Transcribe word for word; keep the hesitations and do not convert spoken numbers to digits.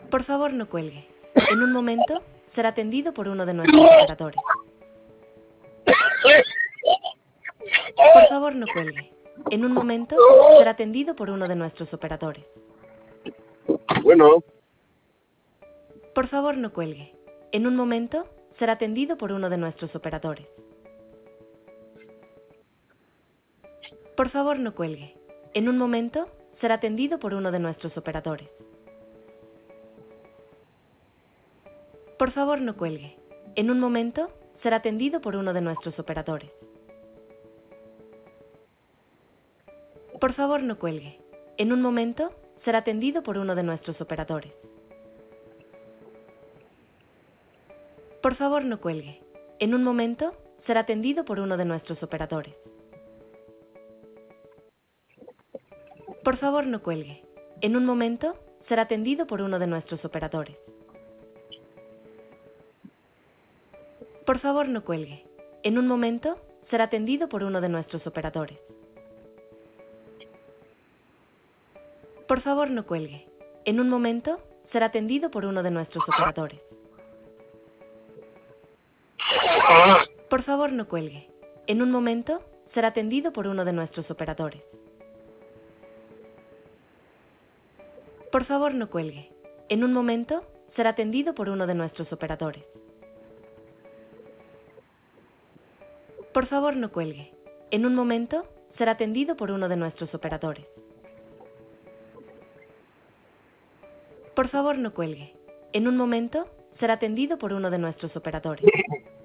Por favor, no cuelgue. En un momento será atendido por uno de nuestros operadores. Por favor, no cuelgue. En un momento será atendido por uno de nuestros operadores. Bueno, Por favor, no cuelgue. En un momento será atendido por uno de nuestros operadores. Por favor, no cuelgue. En un momento será atendido por uno de nuestros operadores. Por favor, no cuelgue. En un momento será atendido por uno de nuestros operadores. Por favor, no cuelgue. En un momento será atendido por uno de nuestros operadores. Por favor, no cuelgue. En un momento será atendido por uno de nuestros operadores. Por favor, no cuelgue. En un momento será atendido por uno de nuestros operadores. Por favor, no cuelgue. En un momento será atendido por uno de nuestros operadores. Por favor, no cuelgue. En un momento será atendido por uno de nuestros operadores. Por favor, no cuelgue. En un momento será atendido por uno de nuestros operadores. Por favor, no cuelgue. En un momento será atendido por uno de nuestros operadores. Por favor, no cuelgue. En un momento será atendido por uno de nuestros operadores. Por favor, no cuelgue. En un momento será atendido por uno de nuestros operadores.